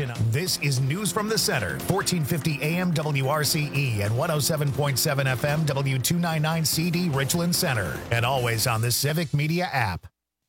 information. This is News from the Center, 1450 AM WRCE and 107.7 FM W299 CD Richland Center. And always on the Civic Media app.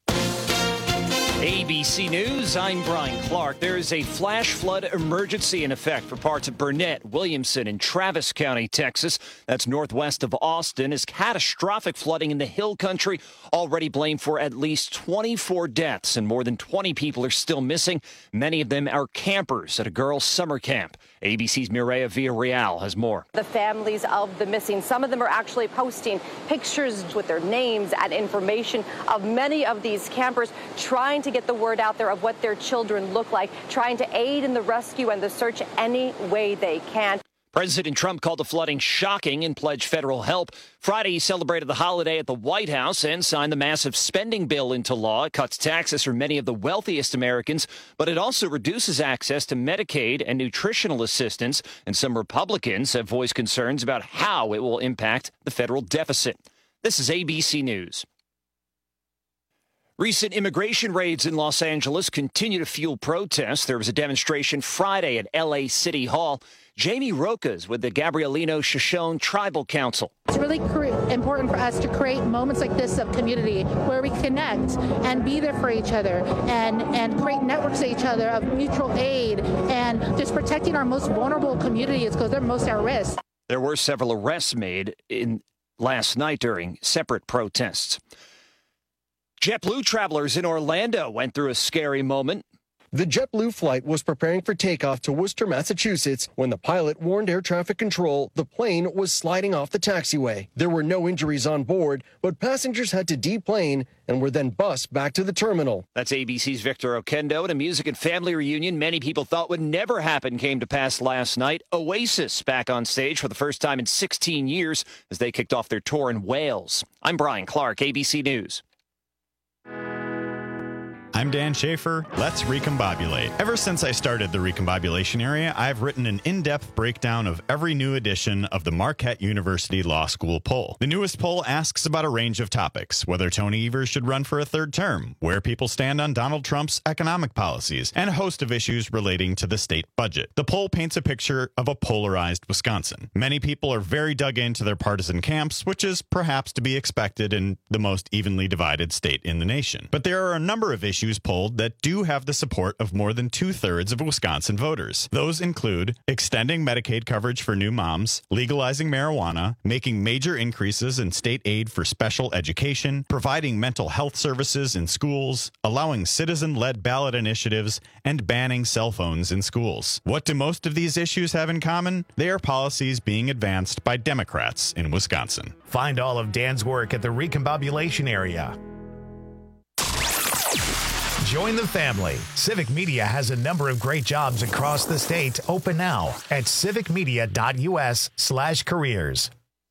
ABC News, I'm Brian Clark. There is a flash flood emergency in effect for parts of Burnett, Williamson, and Travis County, Texas. That's northwest of Austin, as catastrophic flooding in the Hill Country already blamed for at least 24 deaths, and more than 20 people are still missing. Many of them are campers at a girls' summer camp. ABC's Mireya Villarreal has more. The families of the missing, some of them are actually posting pictures with their names and information of many of these campers, trying to get the word out there of what their children look like, trying to aid in the rescue and the search any way they can. President Trump called the flooding shocking and pledged federal help. Friday, he celebrated the holiday at the White House and signed the massive spending bill into law. It cuts taxes for many of the wealthiest Americans, but it also reduces access to Medicaid and nutritional assistance. And some Republicans have voiced concerns about how it will impact the federal deficit. This is ABC News. Recent immigration raids in Los Angeles continue to fuel protests. There was a demonstration Friday at L.A. City Hall. Jamie Rokas with the Gabrielino Shoshone Tribal Council. It's really important for us to create moments like this of community where we connect and be there for each other and create networks of each other of mutual aid and just protecting our most vulnerable communities because they're most at risk. There were several arrests made last night during separate protests. JetBlue travelers in Orlando went through a scary moment. The JetBlue flight was preparing for takeoff to Worcester, Massachusetts, when the pilot warned air traffic control the plane was sliding off the taxiway. There were no injuries on board, but passengers had to deplane and were then bused back to the terminal. That's ABC's Victor Okendo. At a music and family reunion many people thought would never happen came to pass last night. Oasis back on stage for the first time in 16 years as they kicked off their tour in Wales. I'm Brian Clark, ABC News. I'm Dan Schaefer. Let's recombobulate. Ever since I started the recombobulation area, I've written an in-depth breakdown of every new edition of the Marquette University Law School poll. The newest poll asks about a range of topics: whether Tony Evers should run for a third term, where people stand on Donald Trump's economic policies, and a host of issues relating to the state budget. The poll paints a picture of a polarized Wisconsin. Many people are very dug into their partisan camps, which is perhaps to be expected in the most evenly divided state in the nation. But there are a number of issues polled that do have the support of more than 2/3 of Wisconsin voters. Those include extending Medicaid coverage for new moms, legalizing marijuana, making major increases in state aid for special education, providing mental health services in schools, allowing citizen-led ballot initiatives, and banning cell phones in schools. What do most of these issues have in common? They are policies being advanced by Democrats in Wisconsin. Find all of Dan's work at the Recombobulation area. Join the family. Civic Media has a number of great jobs across the state open now at civicmedia.us/careers.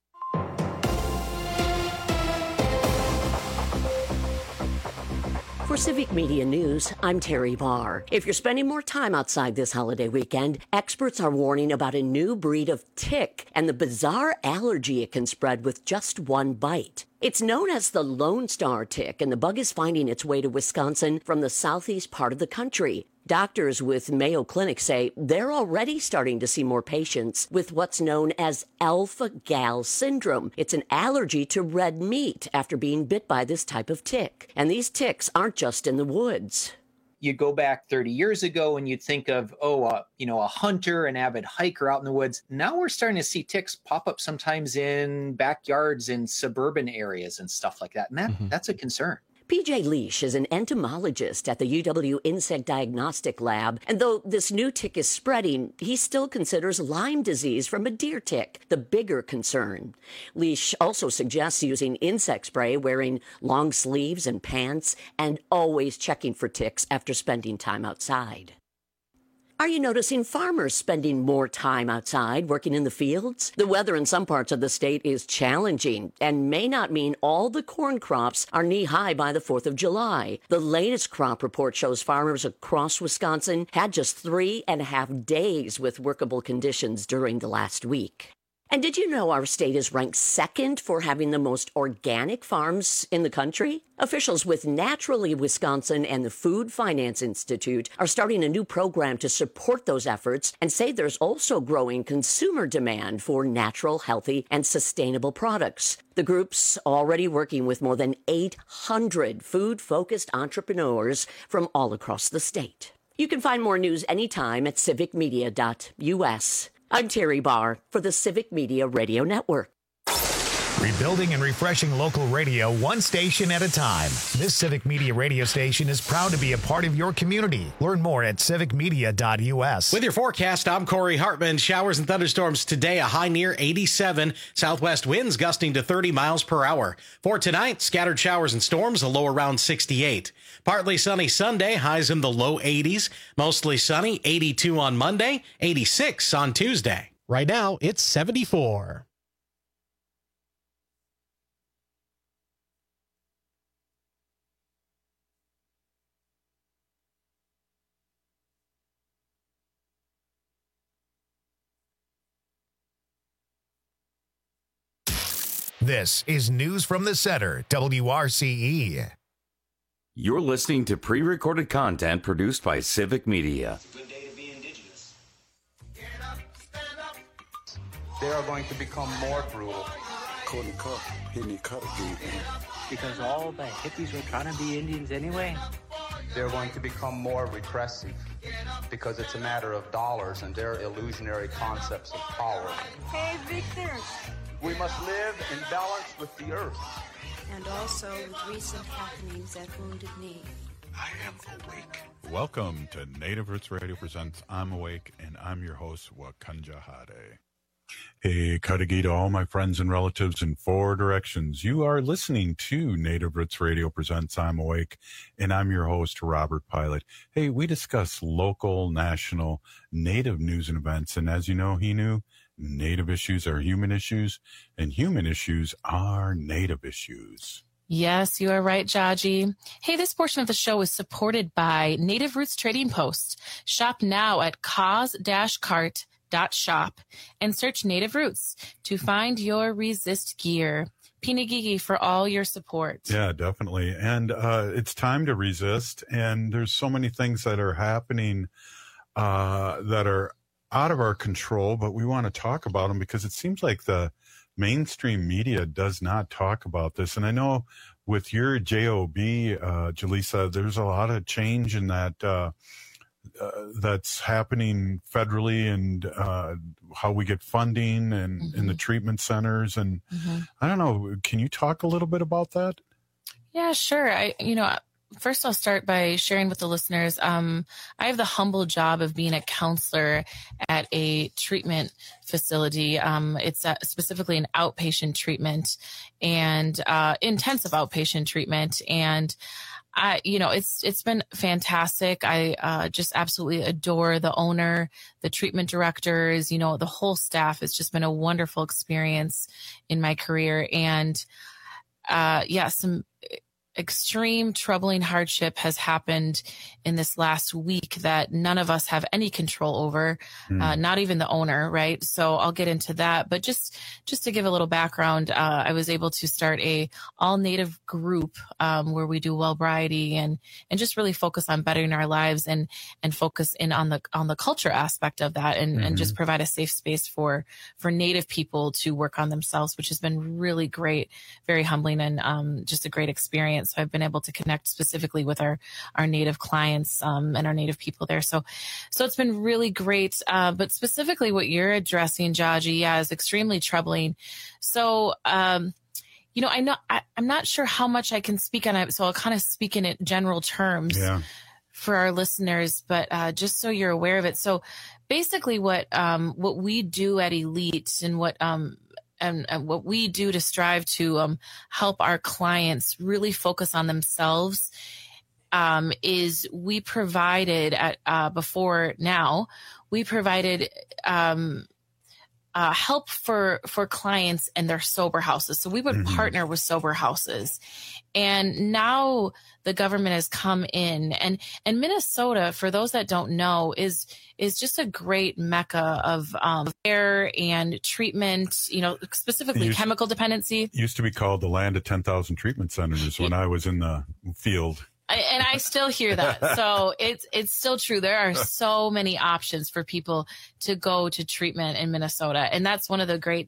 For Civic Media News, I'm Terry Barr. If you're spending more time outside this holiday weekend, experts are warning about a new breed of tick and the bizarre allergy it can spread with just one bite. It's known as the Lone Star tick, and the bug is finding its way to Wisconsin from the southeast part of the country. Doctors with Mayo Clinic say they're already starting to see more patients with what's known as alpha-gal syndrome. It's an allergy to red meat after being bit by this type of tick. And these ticks aren't just in the woods. You go back 30 years ago and you'd think of, a hunter, an avid hiker out in the woods. Now we're starting to see ticks pop up sometimes in backyards in suburban areas and stuff like that. And that's a concern. PJ Leash is an entomologist at the UW Insect Diagnostic Lab, and though this new tick is spreading, he still considers Lyme disease from a deer tick the bigger concern. Leash also suggests using insect spray, wearing long sleeves and pants, and always checking for ticks after spending time outside. Are you noticing farmers spending more time outside working in the fields? The weather in some parts of the state is challenging and may not mean all the corn crops are knee-high by the 4th of July. The latest crop report shows farmers across Wisconsin had just 3.5 days with workable conditions during the last week. And did you know our state is ranked second for having the most organic farms in the country? Officials with Naturally Wisconsin and the Food Finance Institute are starting a new program to support those efforts and say there's also growing consumer demand for natural, healthy, and sustainable products. The group's already working with more than 800 food-focused entrepreneurs from all across the state. You can find more news anytime at civicmedia.us. I'm Terry Barr for the Civic Media Radio Network. Rebuilding and refreshing local radio one station at a time. This Civic Media radio station is proud to be a part of your community. Learn more at civicmedia.us. With your forecast, I'm Corey Hartman. Showers and thunderstorms today, a high near 87. Southwest winds gusting to 30 miles per hour. For tonight, scattered showers and storms, a low around 68. Partly sunny Sunday, highs in the low 80s. Mostly sunny, 82 on Monday, 86 on Tuesday. Right now, it's 74. This is News from the Center, WRCE. You're listening to pre-recorded content produced by Civic Media. It's a good day to be indigenous. Get up, stand up. They are going to become more brutal. Couldn't cut, hitting cut again. Because all the hippies were trying to be Indians anyway. They're going to become more repressive because it's a matter of dollars and their illusionary concepts of power. Hey, Victor. We must live in balance with the earth. And also with recent happenings at Wounded Knee. I am awake. Welcome to Native Roots Radio presents I'm Awake, and I'm your host, Wakanja Hade. Hey, Kadagi to all my friends and relatives in 4 directions. You are listening to Native Roots Radio presents I'm Awake, and I'm your host, Robert Pilot. Hey, we discuss local, national, Native news and events, and as you know, Native issues are human issues, and human issues are Native issues. Yes, you are right, Jaji. Hey, this portion of the show is supported by Native Roots Trading Post. Shop now at cause-cart.shop and search Native Roots to find your resist gear. Pinagigi for all your support. Yeah, definitely. And it's time to resist, and there's so many things that are happening that are out of our control, but we want to talk about them because it seems like the mainstream media does not talk about this. And I know with your JOB, Jaleesa, there's a lot of change in that that's happening federally, and how we get funding and in the treatment centers. And I don't know, can you talk a little bit about that? Yeah, sure. First, I'll start by sharing with the listeners. I have the humble job of being a counselor at a treatment facility. It's specifically an outpatient treatment and intensive outpatient treatment. And it's been fantastic. I just absolutely adore the owner, the treatment directors, the whole staff. It's just been a wonderful experience in my career. And some extreme troubling hardship has happened in this last week that none of us have any control over, not even the owner, right? So I'll get into that. But just to give a little background, I was able to start a all Native group where we do Wellbriety and just really focus on bettering our lives and focus in on the culture aspect of that and just provide a safe space for Native people to work on themselves, which has been really great, very humbling, and just a great experience. So I've been able to connect specifically with our Native clients and our Native people there. So it's been really great. But specifically what you're addressing, Jaji, is extremely troubling. So, I'm not sure how much I can speak on it. So I'll kind of speak in general terms for our listeners, but just so you're aware of it. So basically what we do at Elite and what we do to strive to help our clients really focus on themselves is we provided help for clients and their sober houses. So we would partner with sober houses. And now the government has come in, and Minnesota, for those that don't know, is just a great mecca of care and treatment, specifically chemical dependency. It used to be called the land of 10,000 treatment centers when I was in the field. And I still hear that. So it's still true. There are so many options for people to go to treatment in Minnesota. And that's one of the great,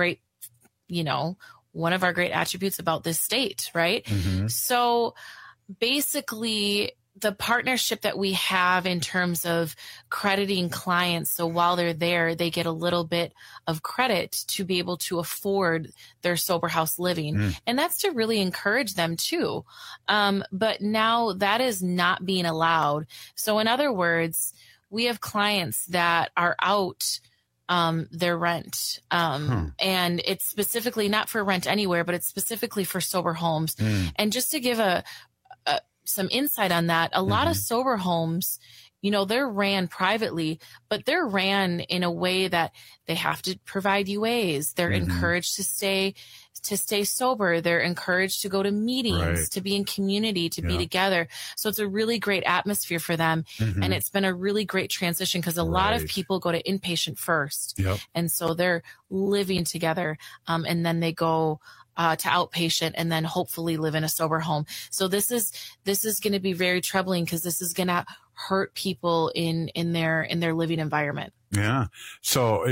one of our great attributes about this state, right? So basically, the partnership that we have in terms of crediting clients, so while they're there, they get a little bit of credit to be able to afford their sober house living. And that's to really encourage them too. But now that is not being allowed. So in other words, we have clients that are out their rent. And it's specifically not for rent anywhere, but it's specifically for sober homes. And just to give some insight on that, a lot of sober homes, they're ran privately, but they're ran in a way that they have to provide UAs. They're encouraged to stay sober. They're encouraged to go to meetings, to be in community, to be together. So it's a really great atmosphere for them. And it's been a really great transition because a lot of people go to inpatient first. And so they're living together. And then they go to outpatient and then hopefully live in a sober home. So this is going to be very troubling because this is going to hurt people in their living environment. Yeah. So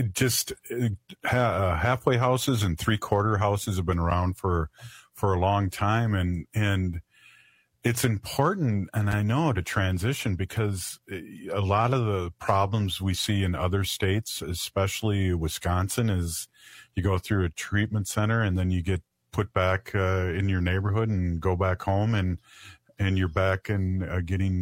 halfway houses and 3/4 houses have been around for a long time. And it's important, and I know, to transition because a lot of the problems we see in other states, especially Wisconsin, is you go through a treatment center and then you get put back in your neighborhood and go back home and you're back and getting,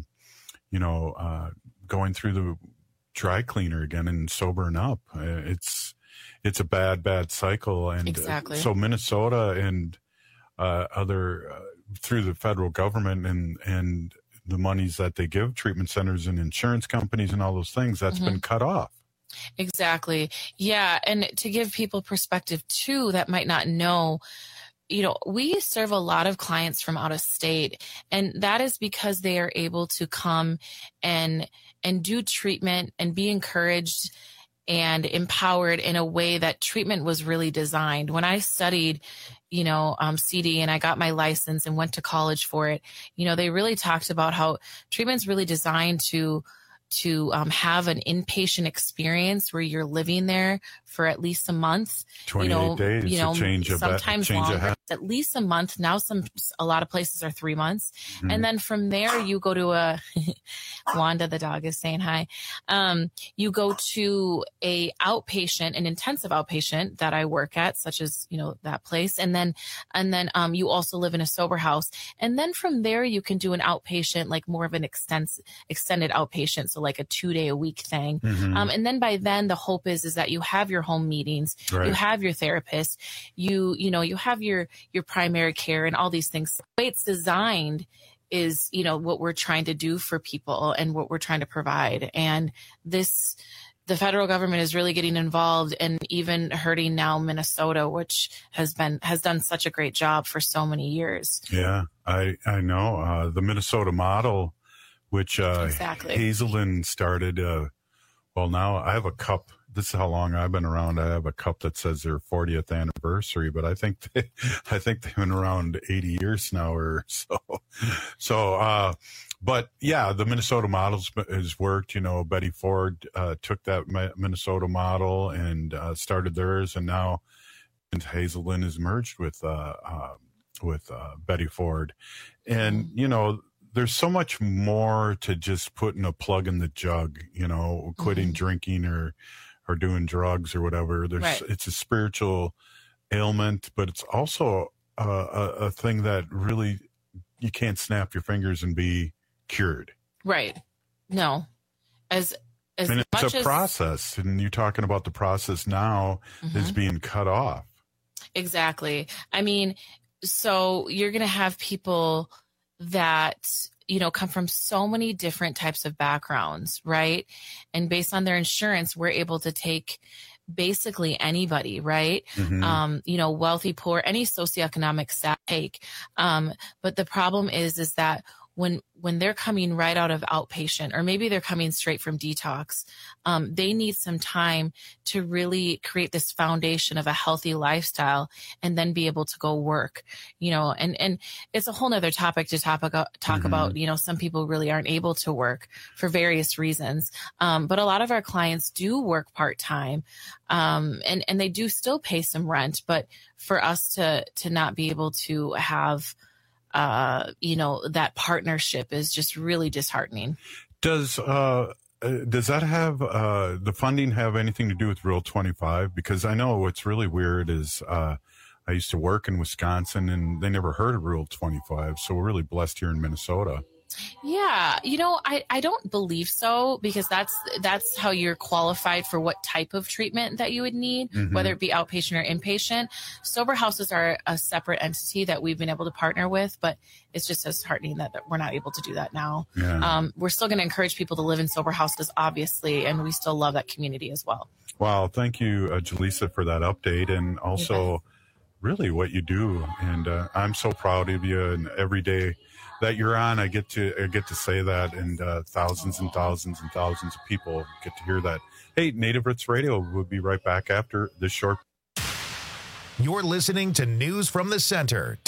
going through the dry cleaner again and sobering up. It's a bad cycle. And so Minnesota and other through the federal government and the monies that they give treatment centers and insurance companies and all those things, that's been cut off. Exactly. Yeah. And to give people perspective too, that might not know, we serve a lot of clients from out of state, and that is because they are able to come and do treatment and be encouraged and empowered in a way that treatment was really designed. When I studied, CD and I got my license and went to college for it, they really talked about how treatment's really designed to have an inpatient experience where you're living there for at least a month, 28 days, sometimes longer, at least a month. Now, a lot of places are 3 months. And then from there, you go to Wanda, the dog, is saying hi. You go to an intensive outpatient that I work at, such as, that place. And then you also live in a sober house. And then from there, you can do an outpatient, like more of an extended outpatient. So like a 2-day-a-week thing. And then by then the hope is that you have your home meetings, you have your therapist, you have your primary care and all these things. The way it's designed is, what we're trying to do for people and what we're trying to provide. And the federal government is really getting involved and even hurting now Minnesota, which has done such a great job for so many years. Yeah, I know. The Minnesota model, which Hazelden started. Now I have a cup. This is how long I've been around. I have a cup that says their 40th anniversary, but I think they've been around 80 years now or so. But yeah, the Minnesota model has worked. Betty Ford took that Minnesota model and started theirs, and now Hazelden is merged with Betty Ford, and there's so much more to just putting a plug in the jug, quitting drinking or doing drugs or whatever. It's a spiritual ailment, but it's also a thing that really you can't snap your fingers and be cured. Right. No. It's a process, and you're talking about the process now is being cut off. Exactly. I mean, so you're going to have people that, come from so many different types of backgrounds, right? And based on their insurance, we're able to take basically anybody, right? Mm-hmm. Wealthy, poor, any socioeconomic stake. But the problem is that when they're coming right out of outpatient, or maybe they're coming straight from detox, they need some time to really create this foundation of a healthy lifestyle and then be able to go work, and it's a whole nother topic to talk about. Some people really aren't able to work for various reasons. But a lot of our clients do work part-time, and they do still pay some rent, but for us to not be able to have that partnership is just really disheartening. Does that have the funding have anything to do with Rule 25? Because I know what's really weird is I used to work in Wisconsin and they never heard of Rule 25. So we're really blessed here in Minnesota. Yeah, I don't believe so, because that's how you're qualified for what type of treatment that you would need, whether it be outpatient or inpatient. Sober houses are a separate entity that we've been able to partner with, but it's just disheartening that we're not able to do that now. Yeah. We're still going to encourage people to live in sober houses, obviously, and we still love that community as well. Wow. Thank you, Jaleesa, for that update, and also really what you do. And I'm so proud of you, and every day that you're on, I get to say that, and thousands and thousands and thousands of people get to hear that. Hey, Native Roots Radio will be right back after this short. You're listening to News from the Center,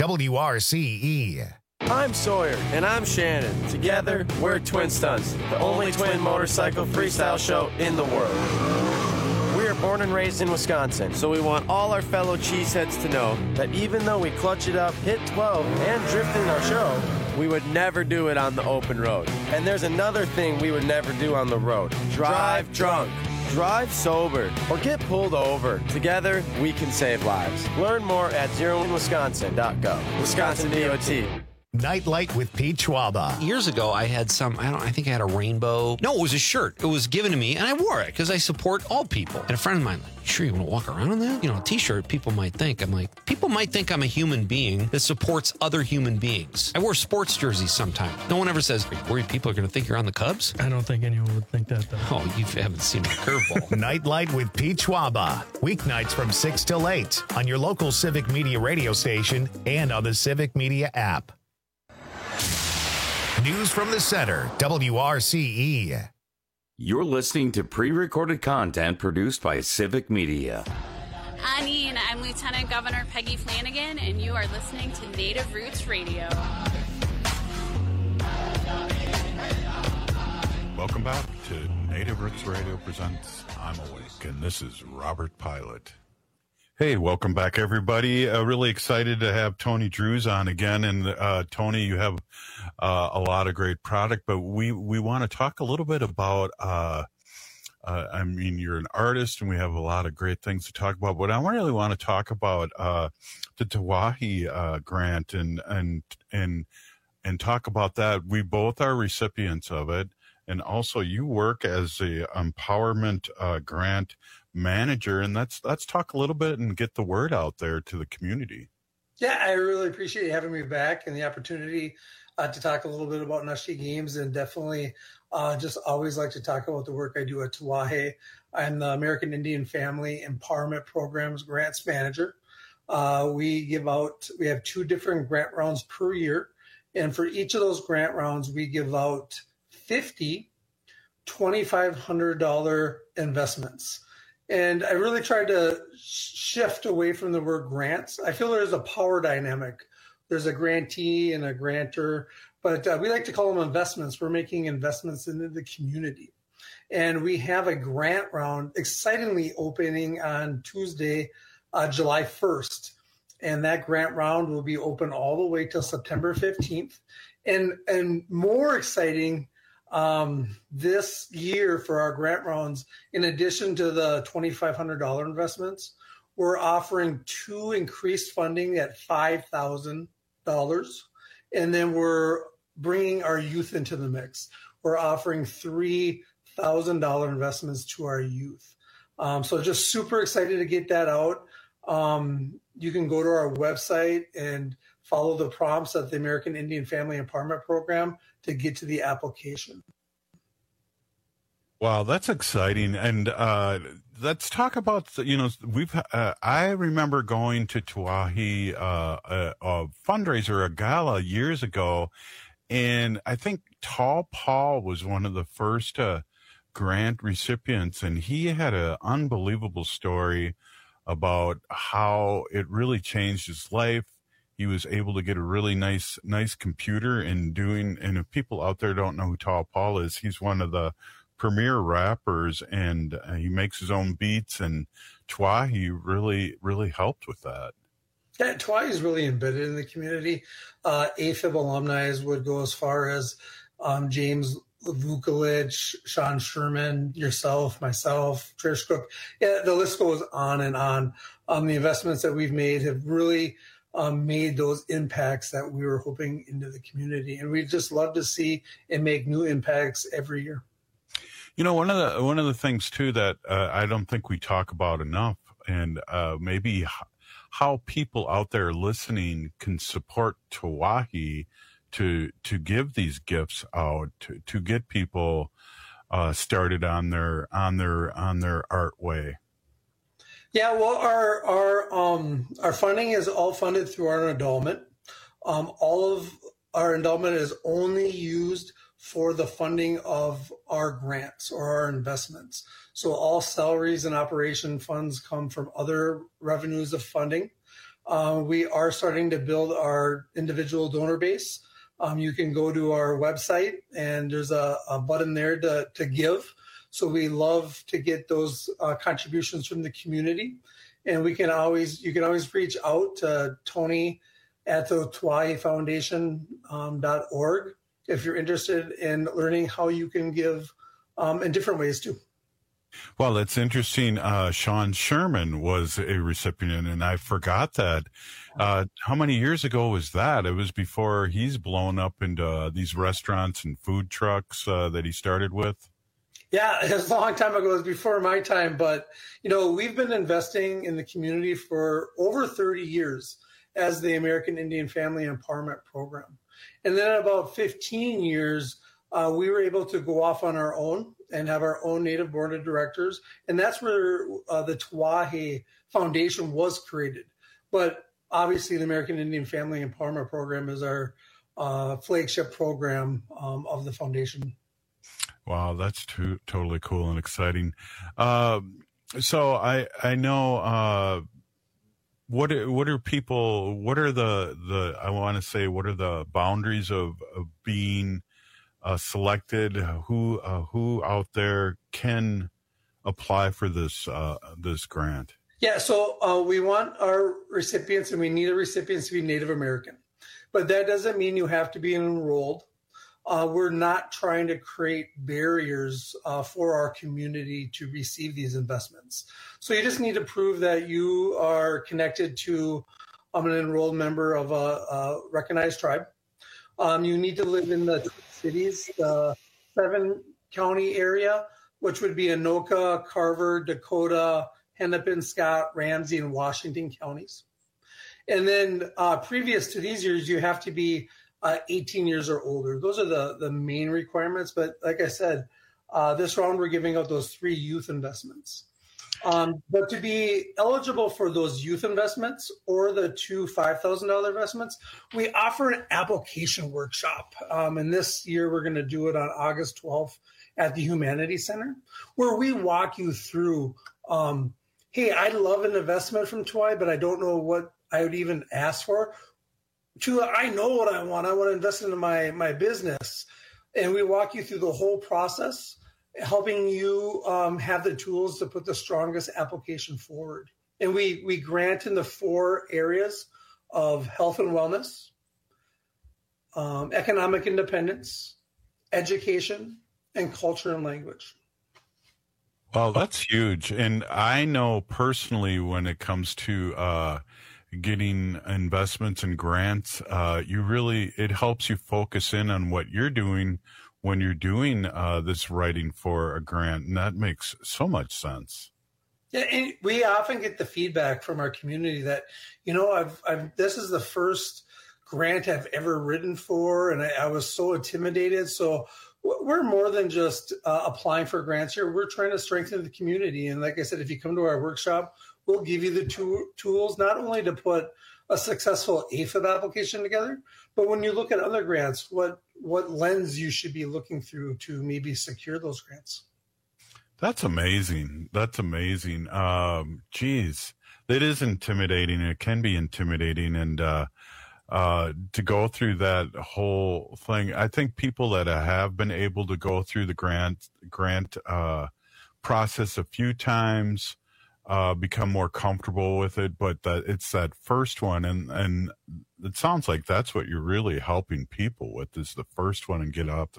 WRCE. I'm Sawyer. And I'm Shannon. Together, we're Twin Stunts, the only twin motorcycle freestyle show in the world. We are born and raised in Wisconsin, so we want all our fellow cheeseheads to know that even though we clutch it up, hit 12, and drift in our show, we would never do it on the open road. And there's another thing we would never do on the road. Drive drunk. Drive sober. Or get pulled over. Together, we can save lives. Learn more at zeroinwisconsin.gov. Wisconsin DOT. Nightlight with Pete Schwaba. Years ago, I had I think I had a rainbow. No, it was a shirt. It was given to me, and I wore it because I support all people. And a friend of mine, sure you want to walk around in that? A t-shirt, people might think. I'm like, people might think I'm a human being that supports other human beings. I wear sports jerseys sometimes. No one ever says, are you worried people are going to think you're on the Cubs? I don't think anyone would think that, though. Oh, you haven't seen my curveball. Nightlight with Pete Schwaba. Weeknights from 6 till 8 on your local Civic Media radio station and on the Civic Media app. News from the Center, WRCE. You're listening to pre-recorded content produced by Civic Media. I'm Lieutenant Governor Peggy Flanagan, and you are listening to Native Roots Radio. Welcome back to Native Roots Radio presents I'm Awake, and this is Robert Pilot. Hey, welcome back, everybody. Really excited to have Tony Drews on again. And Tony, you have a lot of great product, but we want to talk a little bit about, you're an artist and we have a lot of great things to talk about, but I really want to talk about the Tawahi grant and talk about that. We both are recipients of it. And also you work as the empowerment grant manager, and let's talk a little bit and get the word out there to the community. Yeah, I really appreciate you having me back and the opportunity to talk a little bit about Nushki Games, and definitely just always like to talk about the work I do at Tawahi. I'm the American Indian Family Empowerment Programs Grants Manager. We have 2 different grant rounds per year, and for each of those grant rounds, we give out 50 $2,500 investments. And I really tried to shift away from the word grants. I feel there's a power dynamic. There's a grantee and a grantor, but we like to call them investments. We're making investments into the community. And we have a grant round excitingly opening on Tuesday, July 1st. And that grant round will be open all the way till September 15th. And more exciting, this year for our grant rounds, in addition to the $2,500 investments, we're offering 2 increased funding at $5,000. And then we're bringing our youth into the mix. We're offering $3,000 investments to our youth. So just super excited to get that out. You can go to our website and follow the prompts at the American Indian Family Empowerment Program to get to the application. Wow, that's exciting. And let's talk about, I remember going to Tawahi, a fundraiser, a gala years ago, and I think Tall Paul was one of the first grant recipients, and he had an unbelievable story about how it really changed his life. He was able to get a really nice computer and if people out there don't know who Tall Paul is, he's one of the premier rappers, and he makes his own beats, and Tawahi really helped with that. Yeah, Tawahi is really embedded in the community. AFib alumni would go as far as James Vukovic, Sean Sherman, yourself, myself, Trish Cook. Yeah, the list goes on and on. The investments that we've made have really made those impacts that we were hoping into the community. And we just love to see and make new impacts every year. One of the things too that I don't think we talk about enough, and maybe how people out there listening can support Tawahi to give these gifts out to get people started on their art way. Yeah, well, our funding is all funded through our endowment. All of our endowment is only used for the funding of our grants or our investments. So all salaries and operation funds come from other revenues of funding. We are starting to build our individual donor base. You can go to our website, and there's a button there to give. So we love to get those contributions from the community. And you can always reach out to Tony at the TawahiFoundation.org if you're interested in learning how you can give in different ways too. Well, it's interesting. Sean Sherman was a recipient, and I forgot that. How many years ago was that? It was before he's blown up into these restaurants and food trucks that he started with. Yeah, it was a long time ago. It was before my time. But, we've been investing in the community for over 30 years as the American Indian Family Empowerment Program. And then about 15 years, we were able to go off on our own and have our own Native board of directors. And that's where the Tawahi Foundation was created. But obviously, the American Indian Family Empowerment Program is our flagship program of the foundation. What that's totally cool and exciting. So I know what are the boundaries of being selected? Who out there can apply for this grant? Yeah, so we want our recipients, and we need our recipients to be Native American, but that doesn't mean you have to be enrolled. We're not trying to create barriers for our community to receive these investments. So you just need to prove that you are connected to an enrolled member of a recognized tribe. You need to live in the cities, the 7-county area, which would be Anoka, Carver, Dakota, Hennepin, Scott, Ramsey, and Washington counties. And then previous to these years, you have to be 18 years or older. Those are the main requirements. But like I said, this round we're giving out those 3 youth investments. But to be eligible for those youth investments or the 2 $5,000 investments, we offer an application workshop. And this year we're going to do it on August 12th at the Humanities Center, where we walk you through, hey, I'd love an investment from Tawahi, but I don't know what I would even ask for. I know what I want. I want to invest into my business. And we walk you through the whole process, helping you have the tools to put the strongest application forward. And we grant in the 4 areas of health and wellness, economic independence, education, and culture and language. Well, that's huge. And I know personally when it comes to getting investments and grants, it helps you focus in on what you're doing when you're doing this writing for a grant. And that makes so much sense. Yeah, and we often get the feedback from our community that, this is the first grant I've ever written for, and I was so intimidated. So we're more than just applying for grants here. We're trying to strengthen the community. And like I said, if you come to our workshop, we'll give you the tools not only to put a successful AFib application together, but when you look at other grants, what lens you should be looking through to maybe secure those grants. That's amazing. Geez, it is intimidating. It can be intimidating. And to go through that whole thing, I think people that have been able to go through the grant process a few times become more comfortable with it. But it's that first one. And it sounds like that's what you're really helping people with, is the first one, and get off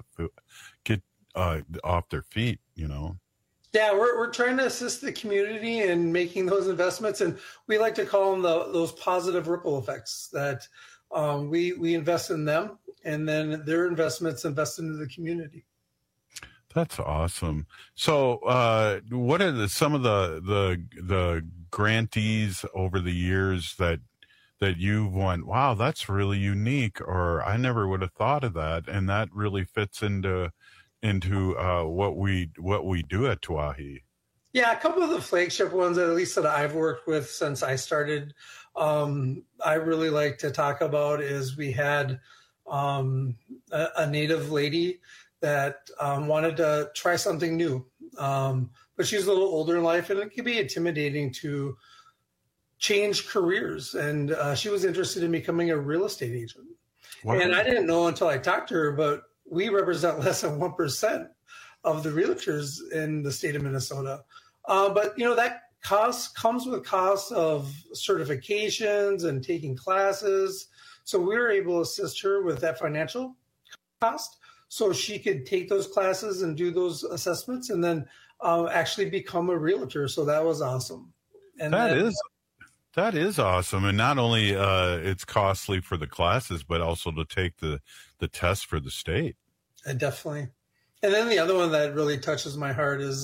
their feet, you know. Yeah, we're trying to assist the community in making those investments, and we like to call them those positive ripple effects, that we invest in them, and then their investments invest into the community. That's awesome. So, what are some of the grantees over the years that you've won? Wow, that's really unique, or I never would have thought of that, and that really fits into what we do at Tuahi. Yeah, a couple of the flagship ones, at least that I've worked with since I started, I really like to talk about is we had a Native lady that wanted to try something new, but she's a little older in life, and it can be intimidating to change careers. And she was interested in becoming a real estate agent. Wow. And I didn't know until I talked to her, but we represent less than 1% of the realtors in the state of Minnesota. But, you know, that comes with costs of certifications and taking classes. So we were able to assist her with that financial cost so she could take those classes and do those assessments, and then actually become a realtor. So that was awesome. And that is awesome. And not only it's costly for the classes, but also to take the test for the state. Definitely. And then the other one that really touches my heart is,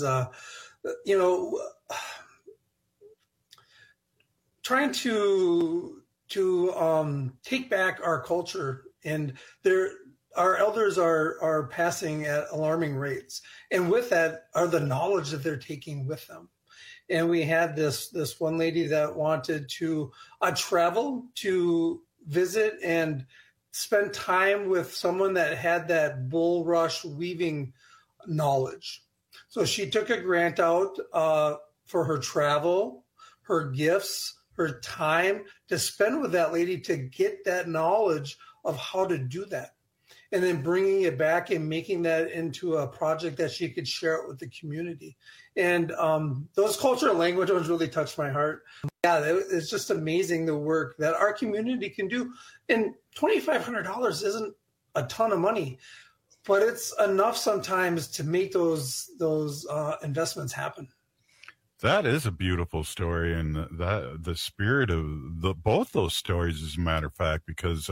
trying to take back our culture. And our elders are passing at alarming rates. And with that are the knowledge that they're taking with them. And we had this one lady that wanted to travel to visit and spend time with someone that had that bull rush weaving knowledge. So she took a grant out for her travel, her gifts, her time to spend with that lady to get that knowledge of how to do that. And then bringing it back and making that into a project that she could share it with the community. And those culture and language ones really touched my heart. Yeah, it's just amazing the work that our community can do. And $2,500 isn't a ton of money, but it's enough sometimes to make those investments happen. That is a beautiful story, and the spirit of both those stories, as a matter of fact, because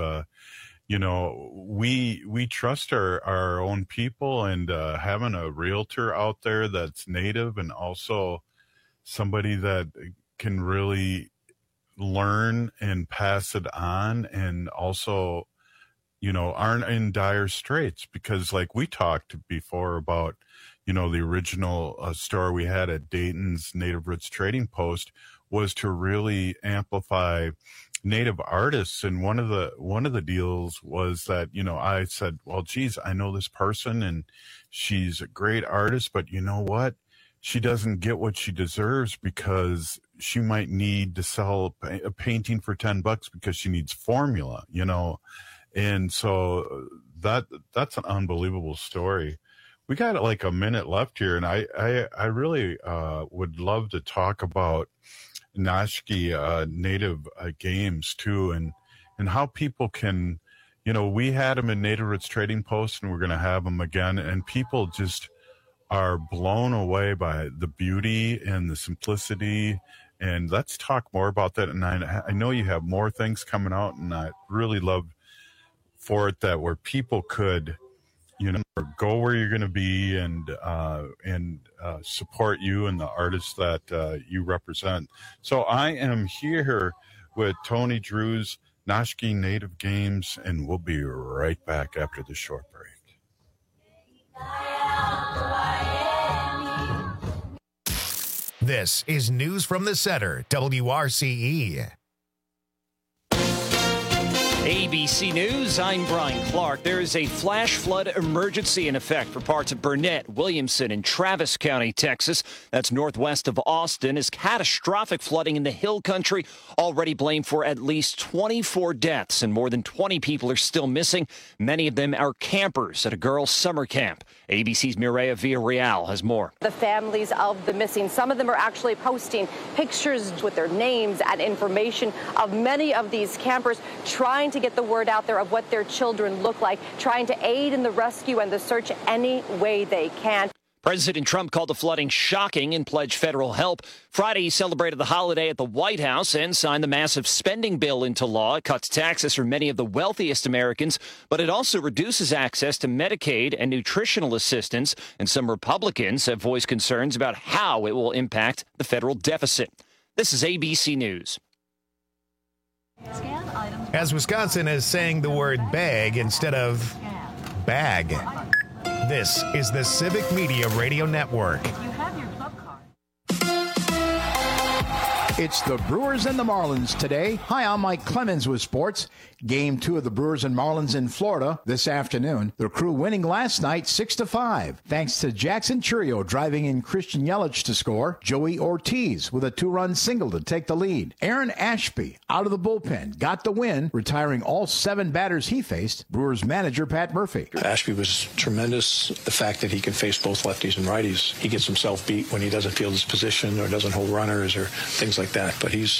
we trust our own people, and having a realtor out there that's native and also somebody that can really learn and pass it on, and also, aren't in dire straits, because like we talked before about, the original store we had at Dayton's Native Roots Trading Post was to really amplify Native artists. And one of the deals was that, I said, well, geez, I know this person and she's a great artist, but you know what? She doesn't get what she deserves, because she might need to sell a painting for $10 because she needs formula, And so that's an unbelievable story. We got like a minute left here, and I really would love to talk about Nashki Native games too, and how people can, we had them in Native Roots Trading Post, and we're going to have them again, and people just are blown away by the beauty and the simplicity. And let's talk more about that. And I know you have more things coming out, and I really love for it that where people could, go where you're going to be and support you and the artists that you represent. So I am here with Tony Drews, Nashki Native Games, and we'll be right back after the short break. This is News from the Center, WRCE. ABC News, I'm Brian Clark. There is a flash flood emergency in effect for parts of Burnett, Williamson, and Travis County, Texas. That's northwest of Austin, as catastrophic flooding in the Hill Country already blamed for at least 24 deaths, and more than 20 people are still missing. Many of them are campers at a girls' summer camp. ABC's Mireya Villarreal has more. The families of the missing, some of them are actually posting pictures with their names and information of many of these campers, trying to get the word out there of what their children look like, trying to aid in the rescue and the search any way they can. President Trump called the flooding shocking and pledged federal help. Friday, he celebrated the holiday at the White House and signed the massive spending bill into law. It cuts taxes for many of the wealthiest Americans, but it also reduces access to Medicaid and nutritional assistance. And some Republicans have voiced concerns about how it will impact the federal deficit. This is ABC News. As Wisconsin is saying the word bag instead of bag. This is the Civic Media Radio Network. It's the Brewers and the Marlins today. Hi, I'm Mike Clemens with sports. Game 2 of the Brewers and Marlins in Florida this afternoon. The Crew winning last night 6-5, thanks to Jackson Churio driving in Christian Yelich to score. Joey Ortiz with a 2-run single to take the lead. Aaron Ashby out of the bullpen got the win, retiring all 7 batters he faced. Brewers manager Pat Murphy. Ashby was tremendous. The fact that he can face both lefties and righties. He gets himself beat when he doesn't field his position or doesn't hold runners or things like that. But he's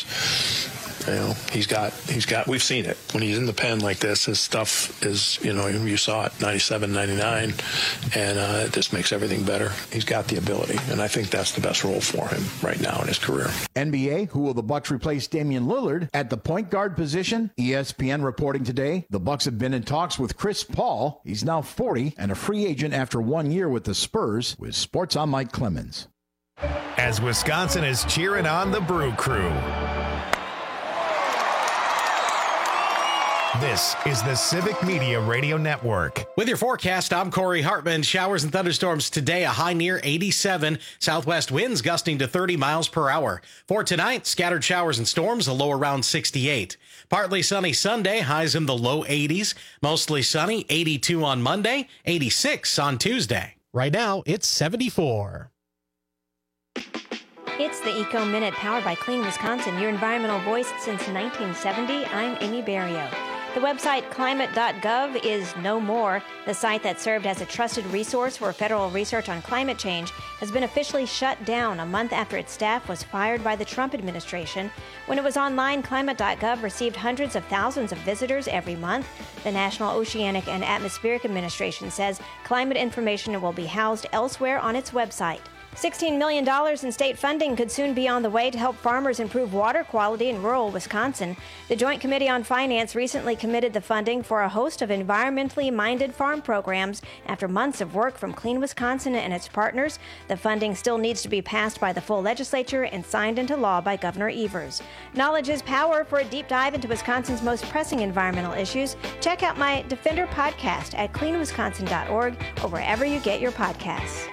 got, we've seen it. When he's in the pen like this, his stuff is, you saw it, 97, 99, and it just makes everything better. He's got the ability, and I think that's the best role for him right now in his career. NBA, who will the Bucks replace Damian Lillard at the point guard position? ESPN reporting today, the Bucks have been in talks with Chris Paul. He's now 40 and a free agent after 1 year with the Spurs. With sports, I'm Mike Clemens. As Wisconsin is cheering on the Brew Crew. This is the Civic Media Radio Network. With your forecast, I'm Corey Hartman. Showers and thunderstorms today, a high near 87. Southwest winds gusting to 30 miles per hour. For tonight, scattered showers and storms, a low around 68. Partly sunny Sunday, highs in the low 80s. Mostly sunny, 82 on Monday, 86 on Tuesday. Right now, it's 74. It's the Eco Minute powered by Clean Wisconsin, your environmental voice since 1970. I'm Amy Barrio. The website climate.gov is no more. The site that served as a trusted resource for federal research on climate change has been officially shut down a month after its staff was fired by the Trump administration. When it was online, climate.gov received hundreds of thousands of visitors every month. The National Oceanic and Atmospheric Administration says climate information will be housed elsewhere on its website. $16 million in state funding could soon be on the way to help farmers improve water quality in rural Wisconsin. The Joint Committee on Finance recently committed the funding for a host of environmentally minded farm programs after months of work from Clean Wisconsin and its partners. The funding still needs to be passed by the full legislature and signed into law by Governor Evers. Knowledge is power. For a deep dive into Wisconsin's most pressing environmental issues, check out my Defender podcast at cleanwisconsin.org or wherever you get your podcasts.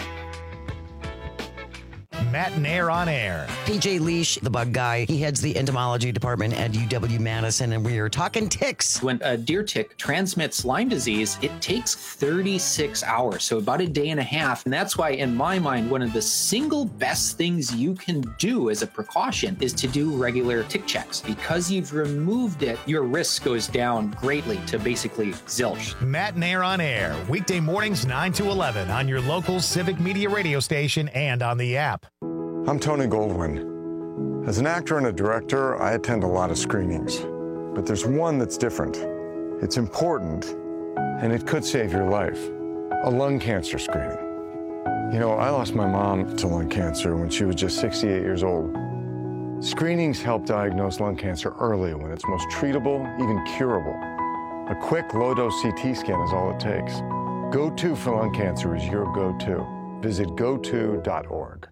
Matt Nair on air. PJ Leash, the bug guy, he heads the entomology department at UW-Madison, and we are talking ticks. When a deer tick transmits Lyme disease, it takes 36 hours, so about a day and a half. And that's why, in my mind, one of the single best things you can do as a precaution is to do regular tick checks. Because you've removed it, your risk goes down greatly to basically zilch. Matt Nair on air, weekday mornings 9 to 11 on your local Civic Media radio station and on the app. I'm Tony Goldwyn. As an actor and a director, I attend a lot of screenings. But there's one that's different. It's important, and it could save your life. A lung cancer screening. You know, I lost my mom to lung cancer when she was just 68 years old. Screenings help diagnose lung cancer early when it's most treatable, even curable. A quick low-dose CT scan is all it takes. Go-To for lung cancer is your go-to. Visit goto.org.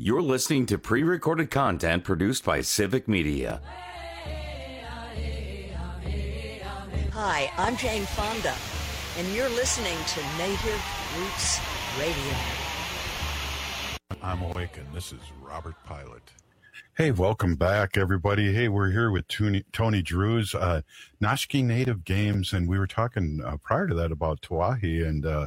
You're listening to pre-recorded content produced by Civic Media. Hi, I'm Jane Fonda, and you're listening to Native Roots Radio. I'm awake, and this is Robert Pilot. Hey, welcome back, everybody. Hey, we're here with Tony Drews, Noshki Native Games, and we were talking prior to that about Tawahi and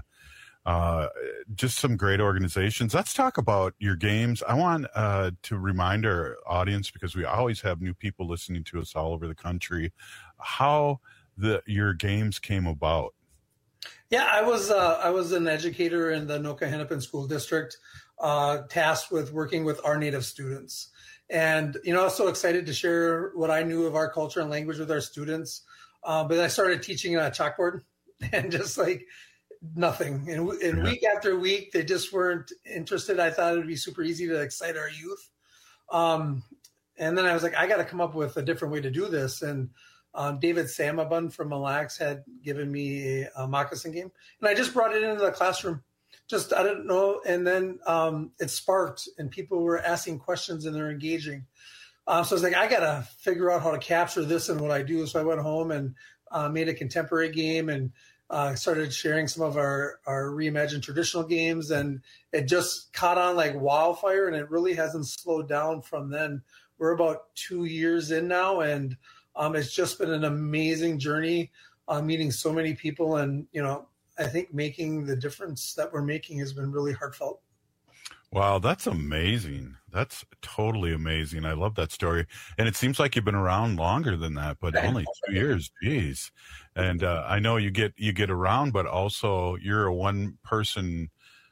just some great organizations. Let's talk about your games. I want to remind our audience, because we always have new people listening to us all over the country, how your games came about. Yeah, I was an educator in the Anoka Hennepin School District, tasked with working with our Native students. And, I was so excited to share what I knew of our culture and language with our students. But I started teaching on a chalkboard and just like nothing. And week after week, they just weren't interested. I thought it would be super easy to excite our youth. And then I was like, I got to come up with a different way to do this. And David Samabun from Mille Lacs had given me a moccasin game. And I just brought it into the classroom. I don't know. And then it sparked, and people were asking questions, and they're engaging. So I was like, I got to figure out how to capture this in what I do. So I went home and made a contemporary game and started sharing some of our reimagined traditional games. And it just caught on like wildfire, and it really hasn't slowed down from then. We're about 2 years in now, and it's just been an amazing journey, meeting so many people. And, I think making the difference that we're making has been really heartfelt. Wow, that's amazing. That's totally amazing. I love that story. And it seems like you've been around longer than that, but only 2 years. Geez. And I know you get around, but also you're a one-person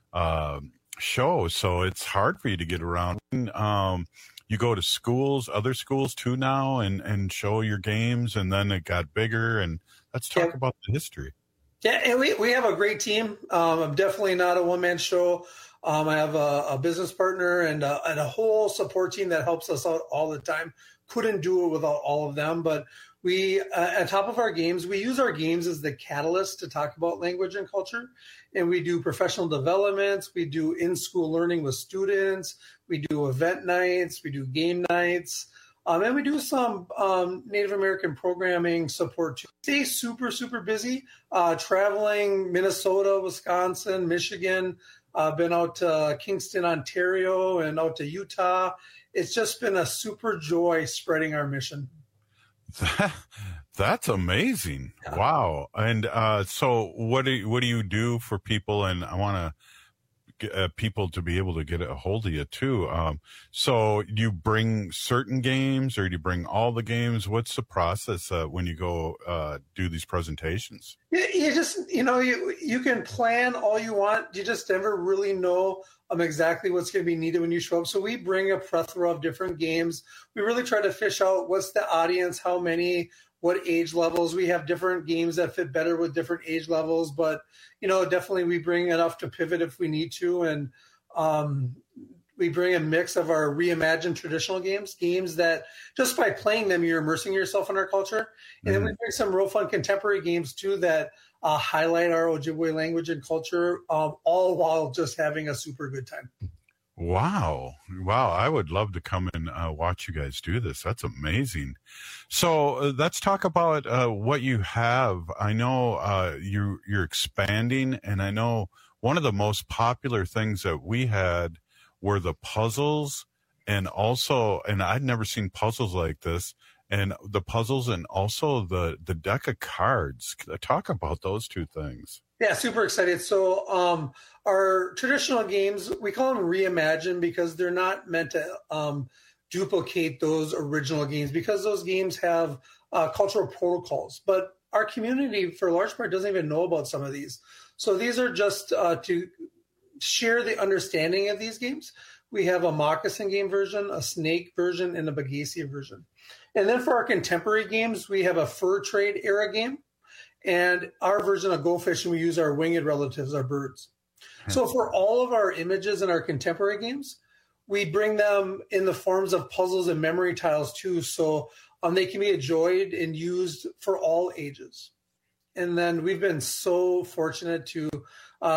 show, so it's hard for you to get around. You go to schools, other schools too now, and show your games, and then it got bigger. And let's talk about the history. Yeah, and we have a great team. I'm definitely not a one-man show. I have a business partner and a whole support team that helps us out all the time. Couldn't do it without all of them. But we, on top of our games, we use our games as the catalyst to talk about language and culture. And we do professional developments. We do in-school learning with students. We do event nights. We do game nights. And we do some Native American programming support too. Stay super, super busy, traveling Minnesota, Wisconsin, Michigan. Been out to Kingston, Ontario, and out to Utah. It's just been a super joy spreading our mission. That's amazing. Yeah. Wow. And so what do you do for people? And I want to people to be able to get a hold of you too. So do you bring certain games, or do you bring all the games? What's the process when you go do these presentations? You just, you can plan all you want. You just never really know exactly what's going to be needed when you show up. So we bring a plethora of different games. We really try to fish out what's the audience, how many, what age levels. We have different games that fit better with different age levels, but definitely we bring enough to pivot if we need to. And we bring a mix of our reimagined traditional games that just by playing them, you're immersing yourself in our culture. And then we bring some real fun contemporary games too that highlight our Ojibwe language and culture, all while just having a super good time. Wow. I would love to come and watch you guys do this. That's amazing. So let's talk about what you have. I know you're expanding, and I know one of the most popular things that we had were the puzzles, and I'd never seen puzzles like this, and the puzzles and also the deck of cards. Talk about those two things. Yeah, super excited. So our traditional games, we call them reimagined because they're not meant to duplicate those original games, because those games have cultural protocols. But our community, for a large part, doesn't even know about some of these. So these are just to share the understanding of these games. We have a moccasin game version, a snake version, and a Bagasia version. And then for our contemporary games, we have a fur trade era game. And our version of Go Fishing, we use our winged relatives, our birds. So for all of our images in our contemporary games, we bring them in the forms of puzzles and memory tiles too. So they can be enjoyed and used for all ages. And then we've been so fortunate to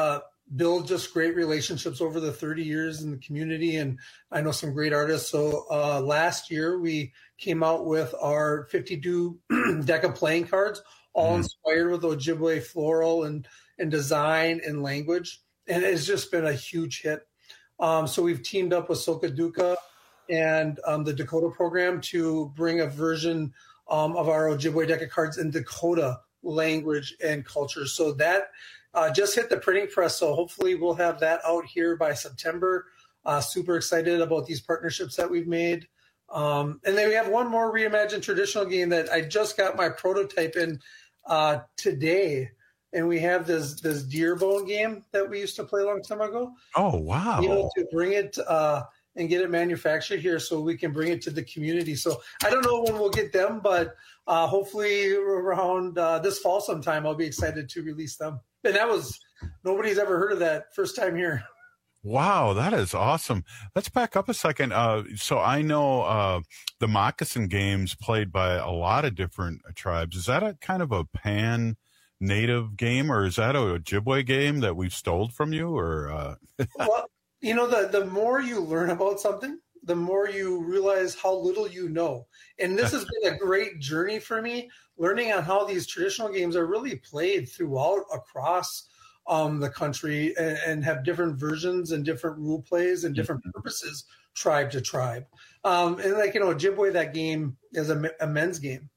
build just great relationships over the 30 years in the community. And I know some great artists. So last year we came out with our 52 deck of playing cards, all inspired with Ojibwe floral and design and language. And it's just been a huge hit. So we've teamed up with Sokaduka and the Dakota program to bring a version of our Ojibwe deck of cards in Dakota language and culture. So that just hit the printing press. So hopefully we'll have that out here by September. Super excited about these partnerships that we've made. And then we have one more reimagined traditional game that I just got my prototype in today. And we have this Deerbone game that we used to play a long time ago. Oh, wow. To bring it and get it manufactured here so we can bring it to the community. So I don't know when we'll get them, but hopefully around this fall sometime, I'll be excited to release them. And nobody's ever heard of that, first time here. Wow, that is awesome. Let's back up a second. So I know the Moccasin game's played by a lot of different tribes. Is that a kind of a pan-native game, or is that a Ojibwe game that we've stole from you? Or Well, the more you learn about something, the more you realize how little you know. And this has been a great journey for me, learning on how these traditional games are really played throughout across the country and have different versions and different rule plays and different purposes, tribe to tribe. And Ojibwe, that game is a men's game.